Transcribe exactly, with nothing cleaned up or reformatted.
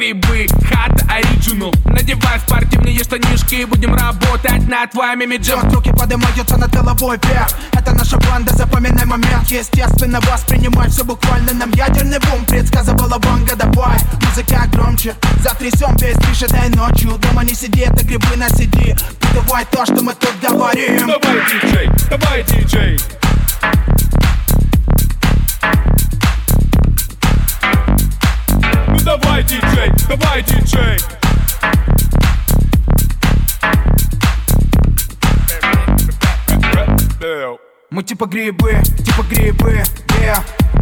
грибы, хата оригинал. Надевай спортивные штанишки, будем работать над твоим имиджем. Вот руки поднимаются над головой вверх. Это наша банда, запоминай момент. Естественно, воспринимай все буквально. Нам ядерный бум предсказывала Ванга. Давай, музыка громче, затрясем весь движ этой ночью. Дома не сиди, это грибы на сиди. Давай то, что мы тут говорим. Давай, диджей, давай, диджей. Ну давай, диджей, давай, диджей. Мы типа грибы, типа грибы, yeah.